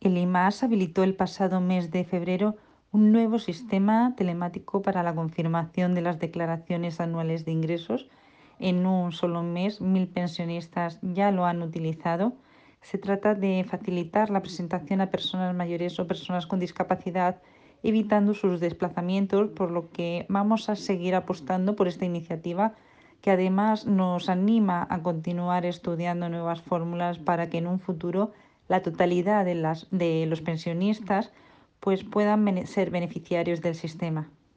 El IMAS habilitó el pasado mes de febrero un nuevo sistema telemático para la confirmación de las declaraciones anuales de ingresos. En un solo mes, 1.000 pensionistas ya lo han utilizado. Se trata de facilitar la presentación a personas mayores o personas con discapacidad, evitando sus desplazamientos, por lo que vamos a seguir apostando por esta iniciativa, que además nos anima a continuar estudiando nuevas fórmulas para que en un futuro la totalidad de los pensionistas pues puedan ser beneficiarios del sistema.